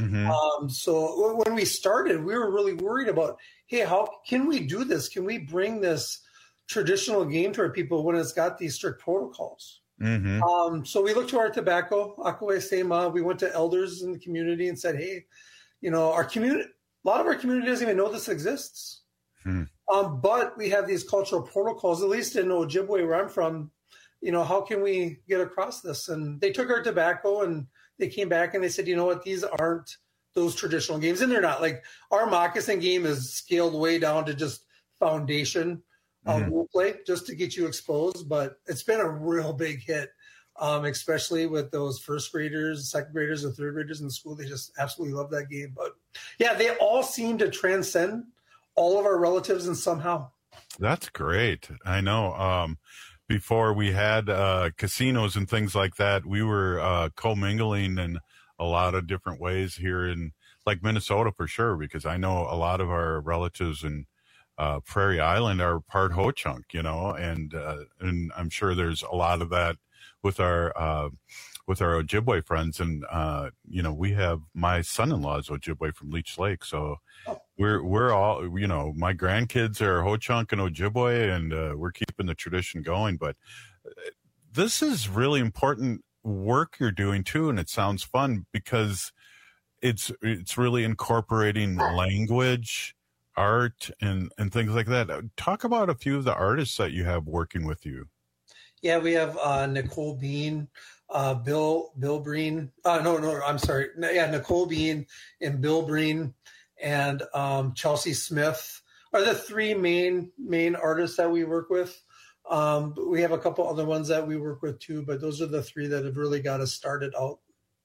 So when we started, we were really worried about, hey, how can we do this? Can we bring this traditional game to our people when it's got these strict protocols? So we looked to our tobacco, Akaway Sema. We went to elders in the community and said, hey, our community, a lot of our community doesn't even know this exists. But we have these cultural protocols, at least in Ojibwe where I'm from, how can we get across this? And they took our tobacco and they came back and they said, you know what, these aren't those traditional games. And they're not. Like, our Moccasin game is scaled way down to just foundation role play, just to get you exposed. But it's been a real big hit, especially with those first graders, second graders, and third graders in the school. They just absolutely love that game. But yeah, they all seem to transcend all of our relatives and somehow. That's great. I know. Before we had casinos and things like that, we were commingling in a lot of different ways here in like Minnesota for sure, because I know a lot of our relatives in Prairie Island are part Ho-Chunk, and I'm sure there's a lot of that with our Ojibwe friends. And, we have my son-in-law's Ojibwe from Leech Lake. So we're all, my grandkids are Ho-Chunk and Ojibwe, and we're keeping the tradition going. But this is really important work you're doing too. And it sounds fun because it's really incorporating language, art, and things like that. Talk about a few of the artists that you have working with you. Yeah, we have Nicole Bean, Bill Breen. Nicole Bean and Bill Breen and Chelsea Smith are the three main artists that we work with. We have a couple other ones that we work with too, but those are the three that have really got us started out.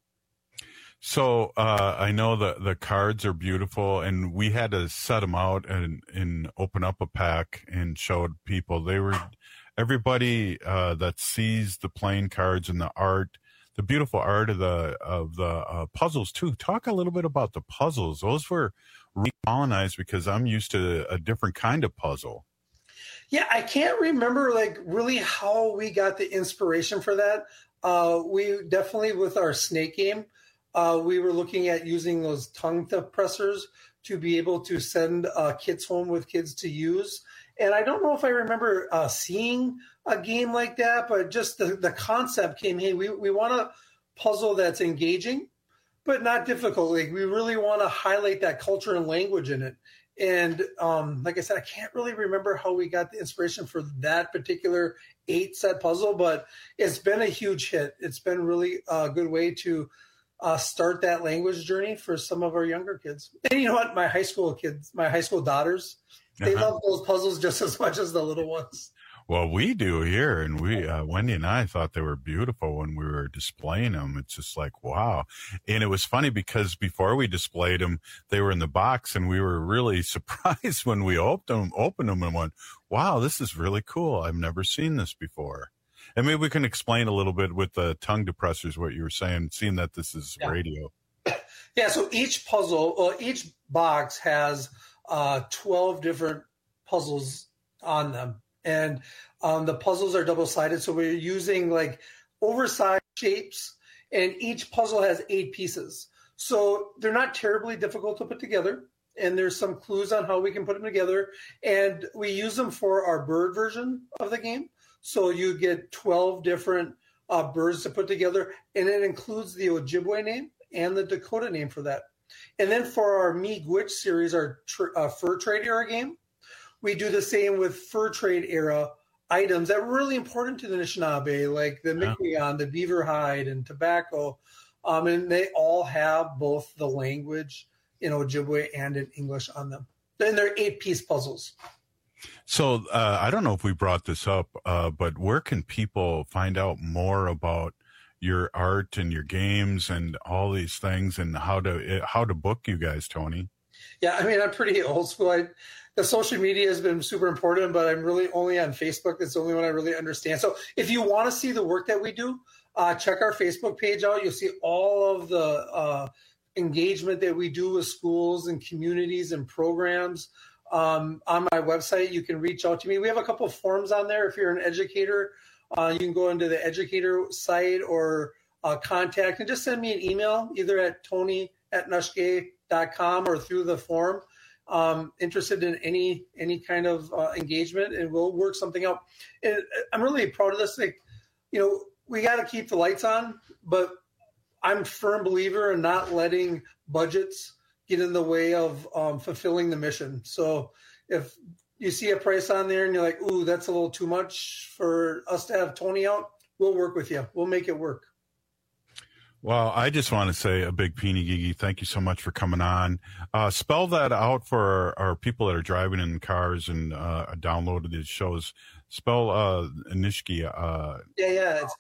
So I know the cards are beautiful, and we had to set them out and open up a pack and showed people. Everybody that sees the playing cards and the art, the beautiful art of the puzzles too. Talk a little bit about the puzzles. Those were recolonized because I'm used to a different kind of puzzle. Yeah, I can't remember really how we got the inspiration for that. We definitely, with our snake game, we were looking at using those tongue pressers to be able to send kits home with kids to use. And I don't know if I remember seeing a game like that, but just the concept came, hey, we want a puzzle that's engaging, but not difficult. Like, we really want to highlight that culture and language in it. And like I said, I can't really remember how we got the inspiration for that particular 8-set puzzle, but it's been a huge hit. It's been really a good way to start that language journey for some of our younger kids. And you know what? My high school daughters, they love those puzzles just as much as the little ones. Well, we do here, and we Wendy and I thought they were beautiful when we were displaying them. It's just like, wow. And it was funny because before we displayed them, they were in the box, and we were really surprised when we opened them and went, wow, this is really cool. I've never seen this before. And maybe we can explain a little bit with the tongue depressors what you were saying, seeing that this is radio. Yeah, so each box has 12 different puzzles on them. And the puzzles are double-sided, so we're using like oversized shapes, and each puzzle has 8 pieces. So they're not terribly difficult to put together, and there's some clues on how we can put them together. And we use them for our bird version of the game. So you get 12 different birds to put together, and it includes the Ojibwe name and the Dakota name for that. And then for our Miigwech series, our fur trade era game, we do the same with fur trade era items that were really important to the Anishinaabe, like the Miquelon, the beaver hide, and tobacco. And they all have both the language in Ojibwe and in English on them. And they're 8-piece puzzles. So I don't know if we brought this up, but where can people find out more about your art and your games and all these things, and how to book you guys, Tony? Yeah, I mean, I'm pretty old school. The social media has been super important, but I'm really only on Facebook. It's the only one I really understand. So if you want to see the work that we do, check our Facebook page out. You'll see all of the engagement that we do with schools and communities and programs. On my website, you can reach out to me. We have a couple of forms on there. If you're an educator, you can go into the educator site or contact and just send me an email, either at tony@nushke.com or through the form. Interested in any kind of engagement, and we'll work something out. And I'm really proud of this. Like, we got to keep the lights on, but I'm a firm believer in not letting budgets get in the way of fulfilling the mission. So if you see a price on there and you're like, ooh, that's a little too much for us to have Tony out, we'll work with you. We'll make it work. Well, I just want to say a big Peeny Gigi, thank you so much for coming on. Spell that out for our people that are driving in cars and downloaded these shows. Spell Nishke. Yeah. It's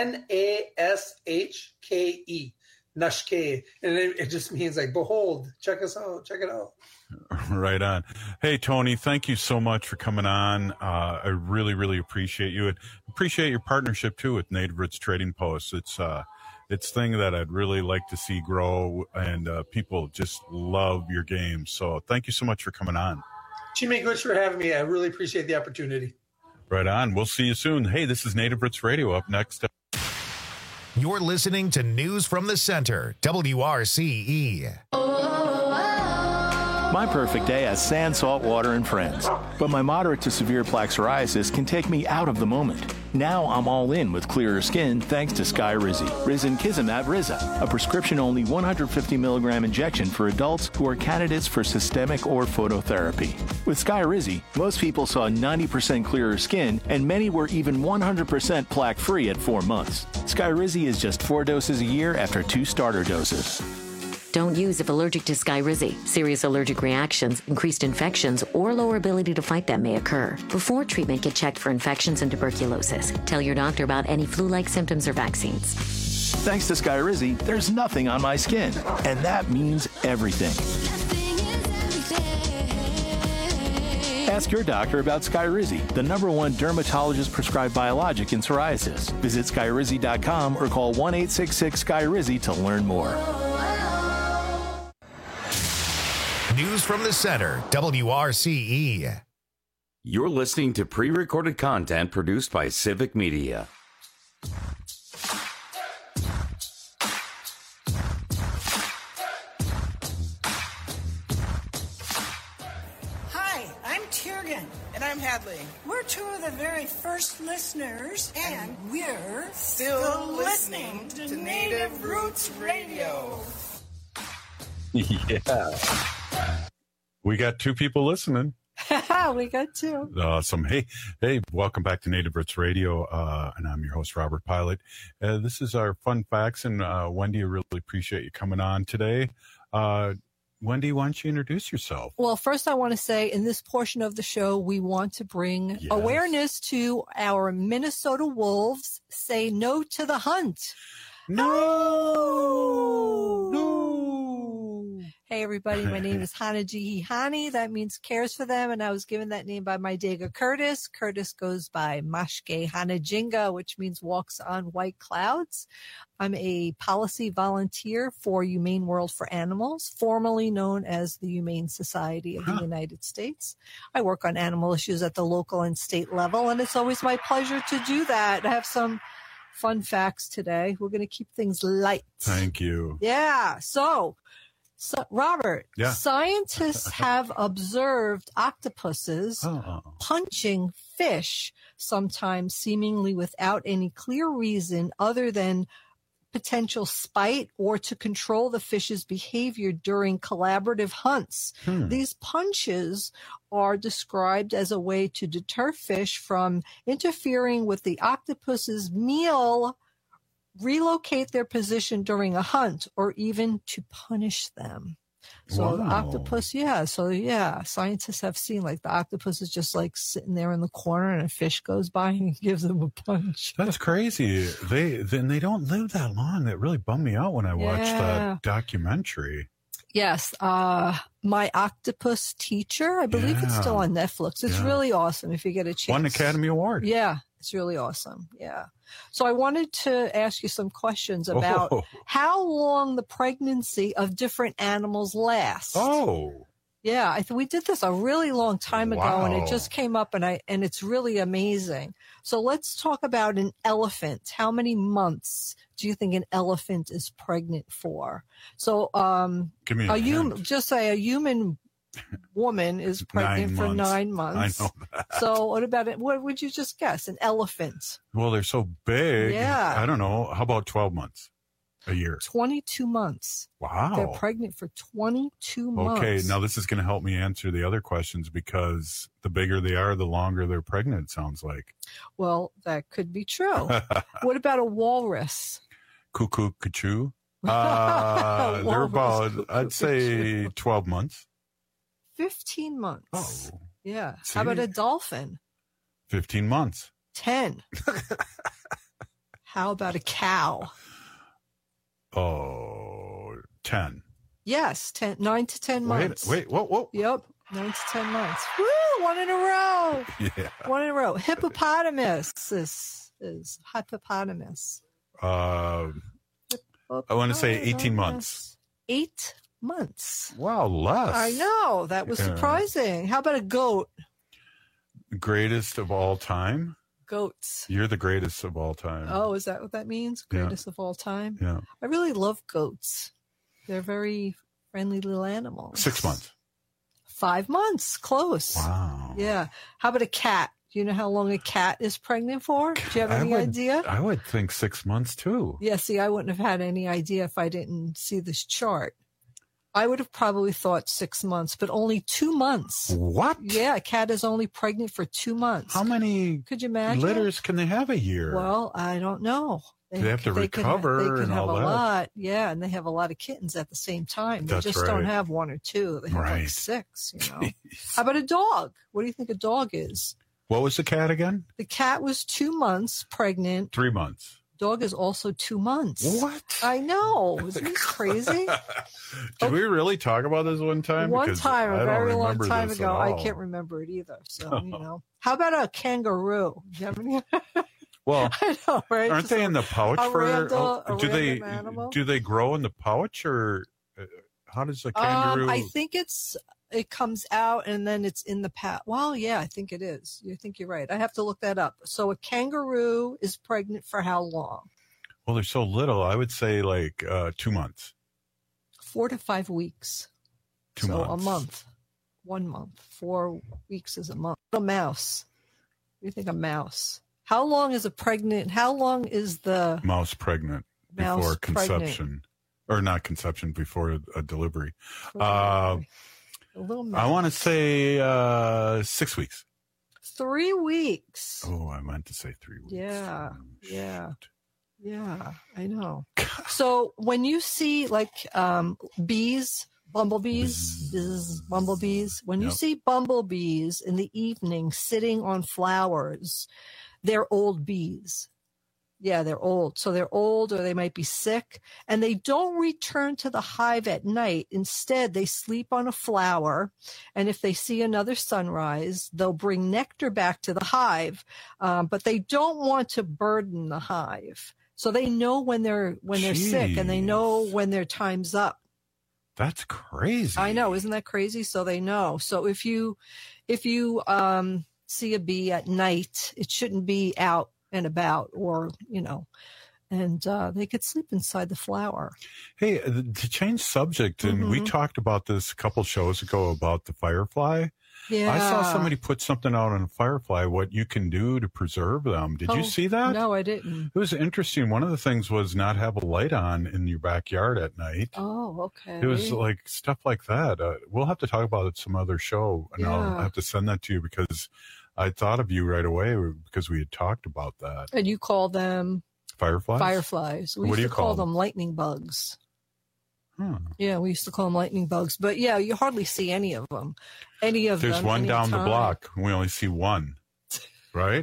Nashke. Nushke. And it just means like, behold, check us out. Check it out. Right on. Hey, Tony, thank you so much for coming on. I really, really appreciate you, and appreciate your partnership too with Native Roots Trading Post. It's thing that I'd really like to see grow, and people just love your games. So thank you so much for coming on. Miigwech for having me. I really appreciate the opportunity. Right on. We'll see you soon. Hey, this is Native Roots Radio. Up next. You're listening to News from the Center, WRCE. My perfect day has sand, salt, water, and friends. But my moderate to severe plaque psoriasis can take me out of the moment. Now I'm all in with clearer skin thanks to Skyrizi. Risankizumab Riza, a prescription-only 150 milligram injection for adults who are candidates for systemic or phototherapy. With Skyrizi, most people saw 90% clearer skin, and many were even 100% plaque-free at 4 months. Skyrizi is just 4 doses a year after 2 starter doses. Don't use if allergic to Skyrizi. Serious allergic reactions, increased infections, or lower ability to fight them may occur. Before treatment, get checked for infections and tuberculosis. Tell your doctor about any flu-like symptoms or vaccines. Thanks to Skyrizi, there's nothing on my skin, and that means everything. Ask your doctor about Skyrizi, the #1 dermatologist-prescribed biologic in psoriasis. Visit Skyrizi.com or call 1-866-SKYRIZI to learn more. News from the Center, WRCE. You're listening to pre-recorded content produced by Civic Media. Hi, I'm Tiergan. And I'm Hadley. We're 2 of the very first listeners, and we're still listening to Native Roots Radio. Yeah. We got 2 people listening. We got 2. Awesome. Hey, welcome back to Native Roots Radio. And I'm your host, Robert Pilot. This is our fun facts. And Wendy, I really appreciate you coming on today. Wendy, why don't you introduce yourself? Well, first I want to say in this portion of the show, we want to bring awareness to our Minnesota Wolves. Say no to the hunt. No. Hey, everybody. My name is Hana Jihihani. That means cares for them. And I was given that name by my Dega Curtis. Curtis goes by Mashke Hanajinga, which means walks on white clouds. I'm a policy volunteer for Humane World for Animals, formerly known as the Humane Society of the United States. I work on animal issues at the local and state level, and it's always my pleasure to do that. I have some fun facts today. We're going to keep things light. Thank you. Yeah. So Robert, scientists have observed octopuses punching fish, sometimes seemingly without any clear reason other than potential spite or to control the fish's behavior during collaborative hunts. These punches are described as a way to deter fish from interfering with the octopus's meal, relocate their position during a hunt, or even to punish them. So the octopus, scientists have seen like the octopus is just like sitting there in the corner and a fish goes by and gives them a punch. That's crazy. They don't live that long. That really bummed me out when I watched that documentary. Yes. My Octopus Teacher, I believe it's still on Netflix. It's really awesome if you get a chance. Won Academy Award. Yeah. It's really awesome. Yeah. So I wanted to ask you some questions about how long the pregnancy of different animals lasts. Oh. Yeah, we did this a really long time ago, and it just came up, and it's really amazing. So let's talk about an elephant. How many months do you think an elephant is pregnant for? So, give me a hint. Just say a human woman is pregnant for 9 months. I know that. So what about it? What would you just guess? An elephant. Well, they're so big. Yeah. I don't know. How about 12 months? A year? 22 months. Wow. They're pregnant for 22 months. Okay, now this is going to help me answer the other questions because the bigger they are, the longer they're pregnant, it sounds like. Well, that could be true. What about a walrus? Cuckoo, cuckoo. They're about, I'd say 12 months. 15 months. Oh. Yeah. See? How about a dolphin? 15 months. 10. How about a cow? 10. Yes, 9 to 10 months. Wait, whoa. Yep, 9 to 10 months. Woo, one in a row. Yeah. One in a row. Hippopotamus is hippopotamus. I want to say 18 months. 8 months. Wow, less. I know. That was surprising. How about a goat? Greatest of all time? Goats. You're the greatest of all time. Oh, is that what that means? Greatest of all time? Yeah. I really love goats. They're very friendly little animals. 6 months. 5 months. Close. Wow. Yeah. How about a cat? Do you know how long a cat is pregnant for? Do you have any idea? I would think 6 months too. Yeah, see, I wouldn't have had any idea if I didn't see this chart. I would have probably thought 6 months, but only 2 months. What? Yeah, a cat is only pregnant for 2 months. How many could you imagine? litters can they have a year? Well, I don't know. They have to recover they and have all a that. lot. Yeah, and they have a lot of kittens at the same time. They That's just don't right. have 1 or 2. They have like 6, you know. How about a dog? What do you think a dog is? What was the cat again? The cat was 2 months pregnant. 3 months. Dog is also 2 months. What? I know. Isn't this crazy? Did we really talk about this one time? One Because time, I a don't very long remember time this ago. at I all. can't remember it either. So, you know. How about a kangaroo? Do you have any? Well, I know, right? aren't they in the pouch a for? random animal? Do they grow in the pouch or how does a kangaroo? I think it comes out and then it's in the pouch. Well, yeah, I think it is. I think you're right. I have to look that up. So a kangaroo is pregnant for how long? Well, they're so little. I would say like 2 months. 4 to 5 weeks. 2 so months. a month. 1 month. 4 weeks is a month. A mouse. What do you think of mouse? How long is the Mouse pregnant Mouse before pregnant. conception, or not conception, before a delivery? A little mouse. I want to say 6 weeks. 3 weeks. Oh, I meant to say 3 weeks. Yeah. Yeah, I know. So when you see like bees Bumblebees. Bumblebees. When you see bumblebees in the evening sitting on flowers, they're old bees. Yeah, they're old. So they're old, or they might be sick, and they don't return to the hive at night. Instead, they sleep on a flower, and if they see another sunrise, they'll bring nectar back to the hive, but they don't want to burden the hive. So they know when they're sick, and they know when their time's up. That's crazy. I know, isn't that crazy? So they know. So if you see a bee at night, it shouldn't be out and about, or and they could sleep inside the flower. Hey, to change subject, and we talked about this a couple shows ago about the firefly. Yeah, I saw somebody put something out on a firefly, what you can do to preserve them. Did you see that? No, I didn't. It was interesting. One of the things was not have a light on in your backyard at night. Oh, okay. It was like stuff like that. We'll have to talk about it some other show, and I'll have to send that to you, because I thought of you right away because we had talked about that. And you call them fireflies? Fireflies. We used to call them lightning bugs. Yeah, we used to call them lightning bugs. But yeah, you hardly see any of them. There's one down the block. We only see one, right?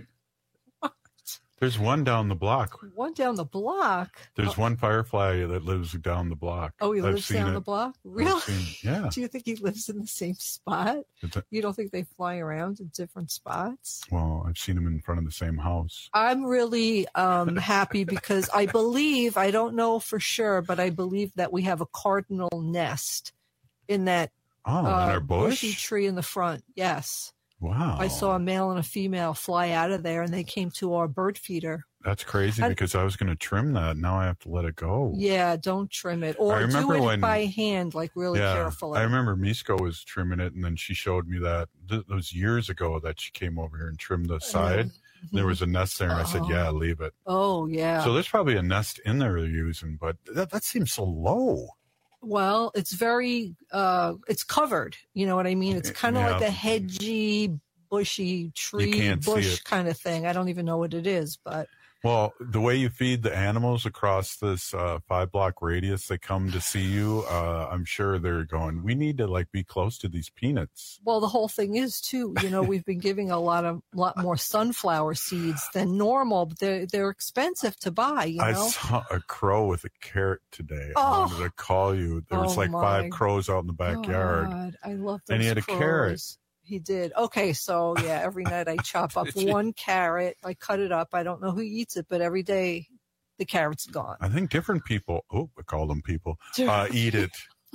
There's one down the block. One down the block? There's one firefly that lives down the block. Oh, he lives down the block? Really? Yeah. Do you think he lives in the same spot? You don't think they fly around in different spots? Well, I've seen him in front of the same house. I'm really happy because I believe, I don't know for sure, but I believe that we have a cardinal nest in that in our bushy bush? tree in the front. Yes. Wow. I saw a male and a female fly out of there, and they came to our bird feeder. That's crazy, because I was going to trim that. Now I have to let it go. Yeah, don't trim it. Or do it by hand, like really carefully. I remember Misko was trimming it, and then she showed me that. That was years ago that she came over here and trimmed the side. There was a nest there, and I said, yeah, leave it. Oh, yeah. So there's probably a nest in there they're using, but that seems so low. Well, it's very, it's covered. You know what I mean? It's kind of like a hedgy, bushy tree, bush kind of thing. I don't even know what it is, but. Well, the way you feed the animals across this 5-block radius, they come to see you. I'm sure they're going, we need to be close to these peanuts. Well, the whole thing is too, we've been giving a lot more sunflower seeds than normal, but they're expensive to buy, I saw a crow with a carrot today. I wanted to call you. There was 5 crows out in the backyard. God, I love those and he had crows. A carrot. He did. Okay, so yeah, every night I chop up one carrot. I cut it up. I don't know who eats it, but every day the carrot's gone. I think different people, I call them people, eat it.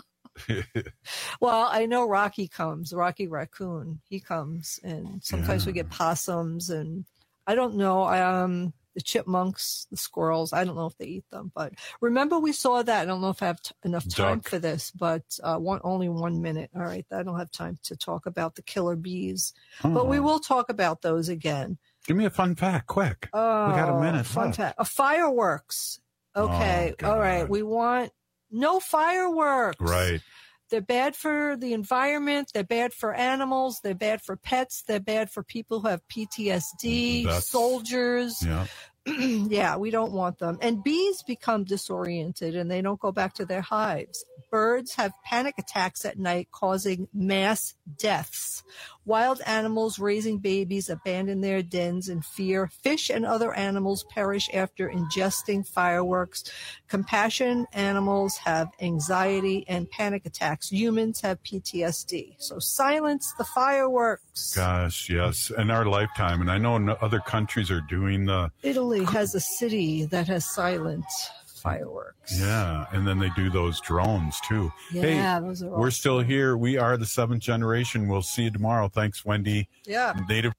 Well, I know Rocky Raccoon. He comes, and sometimes we get possums, and I don't know. The chipmunks, the squirrels, I don't know if they eat them, but remember we saw that. I don't know if I have enough time for this, but only 1 minute. All right. I don't have time to talk about the killer bees, but we will talk about those again. Give me a fun fact, quick. We got a minute. Fun fact. Fireworks. Okay. All right. We want no fireworks. Right. They're bad for the environment. They're bad for animals. They're bad for pets. They're bad for people who have PTSD, soldiers. Yeah. Yeah, we don't want them. And bees become disoriented and they don't go back to their hives. Birds have panic attacks at night, causing mass deaths. Wild animals raising babies abandon their dens in fear. Fish and other animals perish after ingesting fireworks. Compassion animals have anxiety and panic attacks. Humans have PTSD. So silence the fireworks. Gosh, yes. In our lifetime. And I know other countries are doing Italy has a city that has silent fireworks. Yeah, and then they do those drones too. Yeah, those are we're still here. We are the 7th generation. We'll see you tomorrow. Thanks, Wendy. Yeah. Native.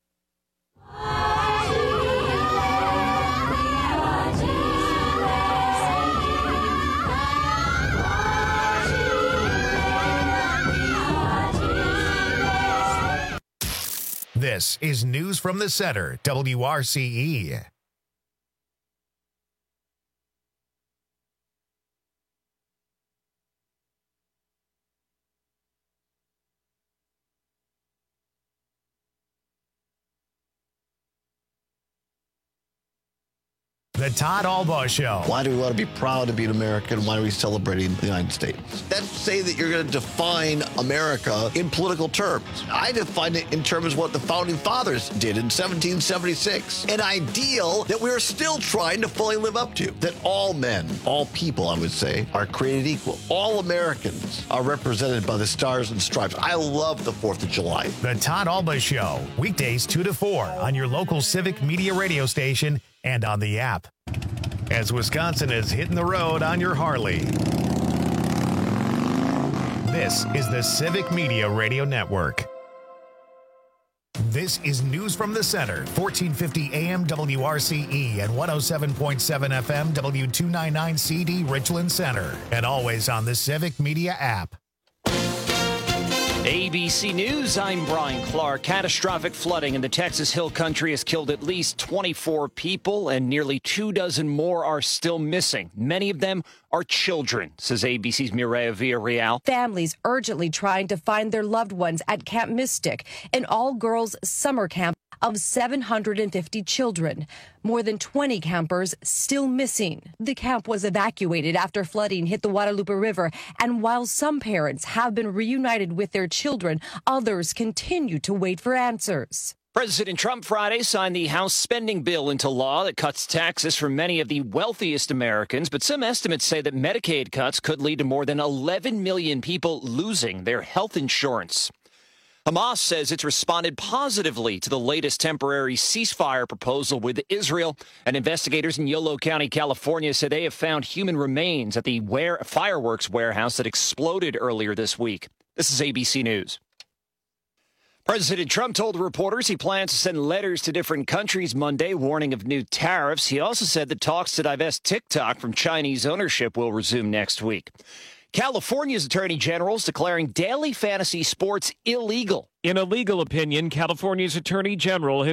This is News from the Center, WRCE. The Todd Albaugh Show. Why do we want to be proud to be an American? Why are we celebrating the United States? That's say that you're going to define America in political terms. I define it in terms of what the Founding Fathers did in 1776. An ideal that we're still trying to fully live up to. That all men, all people, I would say, are created equal. All Americans are represented by the stars and stripes. I love the 4th of July. The Todd Albaugh Show. Weekdays 2 to 4 on your local Civic Media radio station and on the app. As Wisconsin is hitting the road on your Harley. This is the Civic Media Radio Network. This is News from the Center, 1450 AM WRCE and 107.7 FM W299CD Richland Center, and always on the Civic Media app. ABC News, I'm Brian Clark. Catastrophic flooding in the Texas Hill Country has killed at least 24 people, and nearly 24 more are still missing. Many of them are children, says ABC's Mireya Villarreal. Families urgently trying to find their loved ones at Camp Mystic, an all-girls summer camp of 750 children. More than 20 campers still missing. The camp was evacuated after flooding hit the Guadalupe River, and while some parents have been reunited with their children, others continue to wait for answers. President Trump Friday signed the House spending bill into law that cuts taxes for many of the wealthiest Americans, but some estimates say that Medicaid cuts could lead to more than 11 million people losing their health insurance. Hamas says it's responded positively to the latest temporary ceasefire proposal with Israel, and investigators in Yolo County, California, said they have found human remains at the fireworks warehouse that exploded earlier this week. This is ABC News. President Trump told reporters he plans to send letters to different countries Monday, warning of new tariffs. He also said that talks to divest TikTok from Chinese ownership will resume next week. California's Attorney General is declaring daily fantasy sports illegal. In a legal opinion, California's Attorney General has